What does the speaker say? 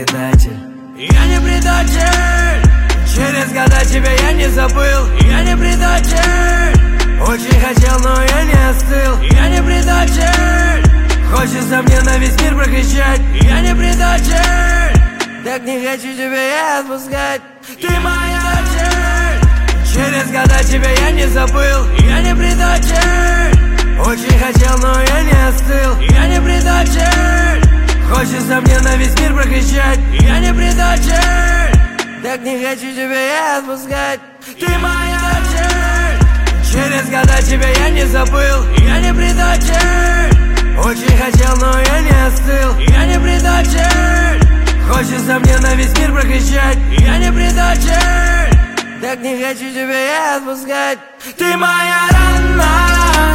предатель. Я не предатель. Через года тебя я не забыл. Я не предатель. Очень хотел, но я не остыл. Я не предатель. Хочется мне на весь мир прокричать: я не предатель. Так не хочу тебя я отпускать. Ты моя цель. Через года тебя я не забыл. Я не предатель. Очень хотел, но я не остыл. Я не предатель. Хочется мне на весь мир прокричать: я не предатель. Так не хочу тебя я отпускать. Ты моя цель. Через года тебя я не забыл. Я не предатель. Очень хотел, но я не остыл. Я не предатель. Хочется мне на весь мир прокричать: я не предатель. Так не хочу тебя я отпускать. Ты моя